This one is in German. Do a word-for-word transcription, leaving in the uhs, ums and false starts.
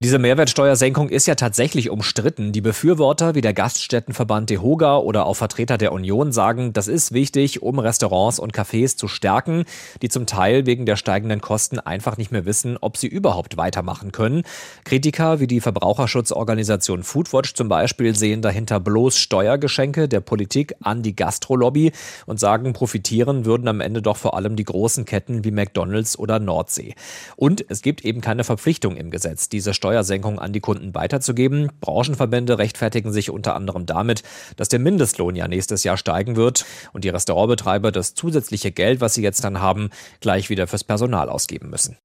Diese Mehrwertsteuersenkung ist ja tatsächlich umstritten. Die Befürworter wie der Gaststättenverband DEHOGA oder auch Vertreter der Union sagen, das ist wichtig, um Restaurants und Cafés zu stärken, die zum Teil wegen der steigenden Kosten einfach nicht mehr wissen, ob sie überhaupt weitermachen können. Kritiker wie die Verbraucherschutzorganisation Foodwatch zum Beispiel sehen dahinter bloß Steuergeschenke der Politik an die Gastrolobby und sagen, profitieren würden am Ende doch vor allem die großen Ketten wie McDonald's oder Nordsee. Und es gibt eben keine Verpflichtung im Gesetz, diese Steuer Steuersenkung an die Kunden weiterzugeben. Branchenverbände rechtfertigen sich unter anderem damit, dass der Mindestlohn ja nächstes Jahr steigen wird und die Restaurantbetreiber das zusätzliche Geld, was sie jetzt dann haben, gleich wieder fürs Personal ausgeben müssen.